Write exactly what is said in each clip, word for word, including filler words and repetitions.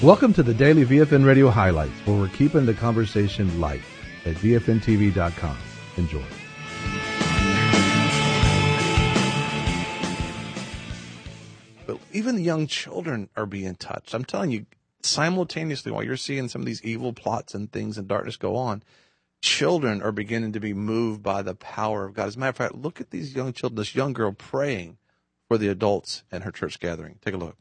Welcome to the Daily V F N Radio Highlights, where we're keeping the conversation light at V F N T V dot com. Enjoy. But even the young children are being touched. I'm telling you, simultaneously, while you're seeing some of these evil plots and things in darkness go on, children are beginning to be moved by the power of God. As a matter of fact, look at these young children, this young girl praying for the adults in her church gathering. Take a look.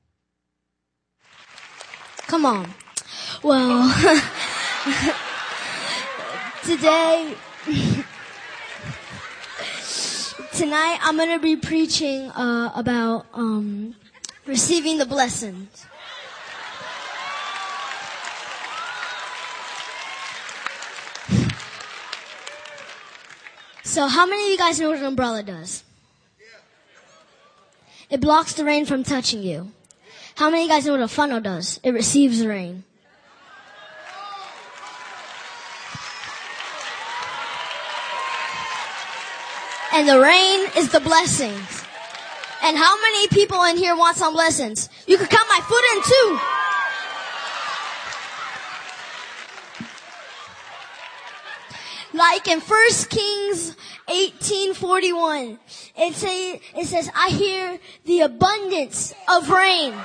Come on. Well, today, tonight, I'm going to be preaching uh, about um, receiving the blessings. So how many of you guys know what an umbrella does? It blocks the rain from touching you. How many of you guys know what a funnel does? It receives the rain. And the rain is the blessings. And how many people in here want some blessings? You can count my foot in too. Like in First Kings eighteen forty-one, it, say, it says, I hear the abundance of rain.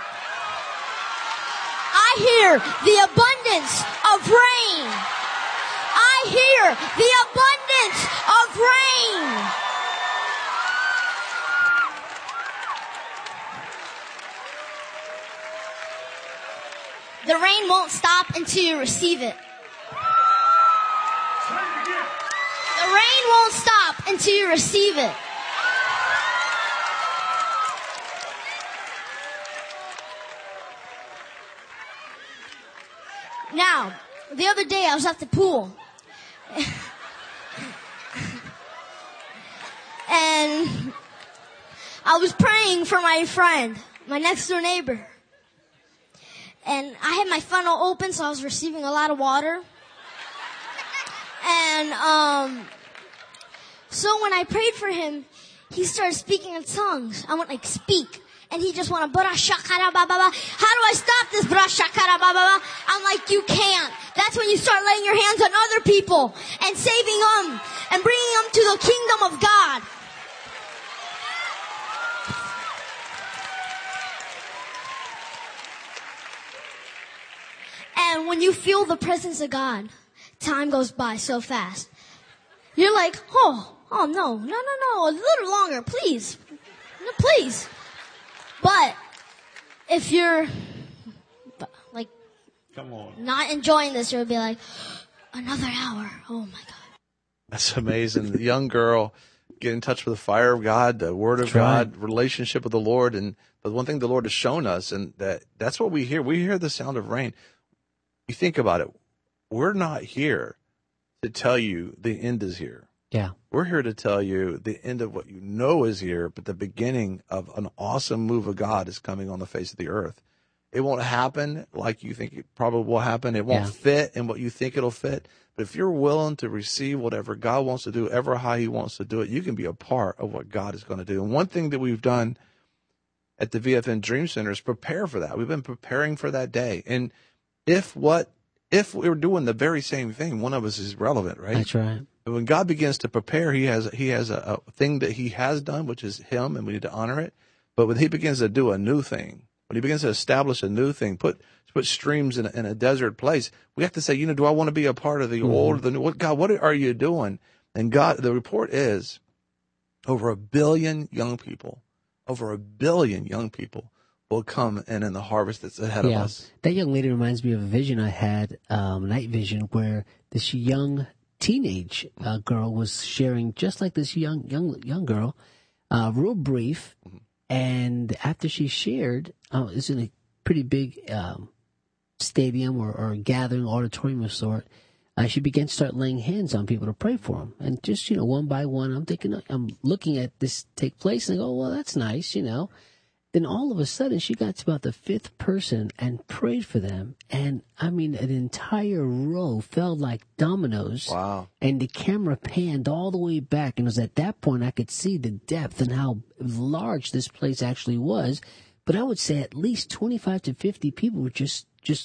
I hear the abundance of rain. I hear the abundance of rain. The rain won't stop until you receive it. The rain won't stop until you receive it. Now, the other day I was at the pool. And I was praying for my friend, my next door neighbor. And I had my funnel open, so I was receiving a lot of water. And um, so when I prayed for him, he started speaking in tongues. I went like, speak. And he just went, bra shakara ba ba ba. How do I stop this bra shakara ba ba ba? I'm like, you can't. That's when you start laying your hands on other people and saving them and bringing them to the kingdom of God. And when you feel the presence of God, time goes by so fast. You're like, oh, oh no, no, no, no, a little longer, please, no, please. But if you're like, come on, not enjoying this, you'll be like, another hour. Oh my God. That's amazing. The young girl get in touch with the fire of God, the Word of That's God, right. relationship with the Lord, and the one thing the Lord has shown us, and that that's what we hear. We hear the sound of rain. You think about it. We're not here to tell you the end is here. Yeah. We're here to tell you the end of what you know is here, but the beginning of an awesome move of God is coming on the face of the earth. It won't happen like you think it probably will happen. It won't Yeah. fit in what you think it'll fit. But if you're willing to receive whatever God wants to do, ever how he wants to do it, you can be a part of what God is going to do. And one thing that we've done at the V F N Dream Center is prepare for that. We've been preparing for that day. And if what, if we were doing the very same thing, one of us is relevant, right? That's right. But when God begins to prepare, he has, he has a, a thing that he has done, which is him, and we need to honor it. But when he begins to do a new thing, when he begins to establish a new thing, put, put streams in a, in a desert place, we have to say, you know, do I want to be a part of the Mm-hmm. old, the new? What, God, what are you doing? And God, the report is over a billion young people, over a billion young people will come in in the harvest that's ahead yeah. of us. That young lady reminds me of a vision I had, um, night vision, where this young teenage uh, girl was sharing, just like this young young young girl, uh, real brief. Mm-hmm. And after she shared, uh, it's in a pretty big um, stadium or, or gathering auditorium of sort. Uh, she began to start laying hands on people to pray for them, and just you know one by one, I'm thinking, I'm looking at this take place, and I go, well, that's nice, you know. Then all of a sudden, she got to about the fifth person and prayed for them. And, I mean, an entire row fell like dominoes. Wow. And the camera panned all the way back. And it was at that point I could see the depth and how large this place actually was. But I would say at least twenty-five to fifty people were just, just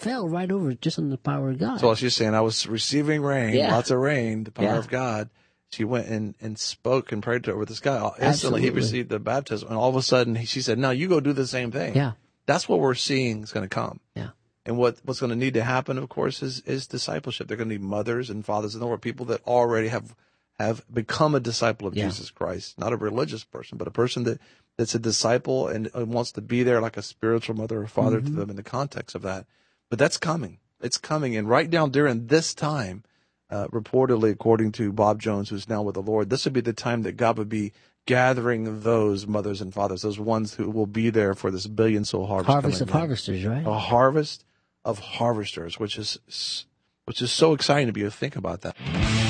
fell right over just on the power of God. So she's saying, I was receiving rain, Yeah. lots of rain, the power Yeah. of God. She went and, and spoke and prayed over this guy. Instantly, Absolutely. he received the baptism. And all of a sudden, he, she said, no, you go do the same thing. Yeah. That's what we're seeing is going to come. Yeah. And what, what's going to need to happen, of course, is, is discipleship. They're going to need mothers and fathers in the world, people that already have, have become a disciple of Yeah. Jesus Christ. Not a religious person, but a person that, that's a disciple and wants to be there like a spiritual mother or father Mm-hmm. to them in the context of that. But that's coming. It's coming. And right now during this time, uh, reportedly, according to Bob Jones, who's now with the Lord, this would be the time that God would be gathering those mothers and fathers, those ones who will be there for this billion soul harvest. Harvest of coming in. harvesters, right? A harvest of harvesters, which is which is so exciting to be able to think about that.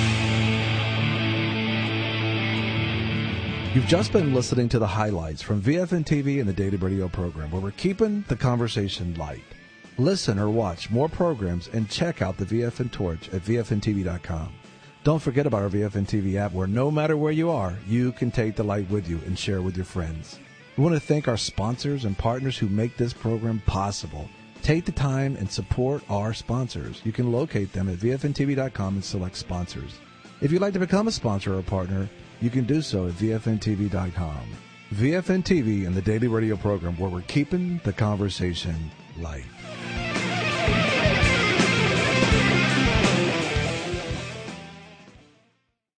You've just been listening to the highlights from V F N T V and the Daily Radio program, where we're keeping the conversation light. Listen or watch more programs and check out the V F N Torch at V F N T V dot com. Don't forget about our V F N T V app, where no matter where you are, you can take the light with you and share with your friends. We want to thank our sponsors and partners who make this program possible. Take the time and support our sponsors. You can locate them at V F N T V dot com and select sponsors. If you'd like to become a sponsor or a partner, you can do so at V F N T V dot com. V F N T V and the Daily Radio program, where we're keeping the conversation light.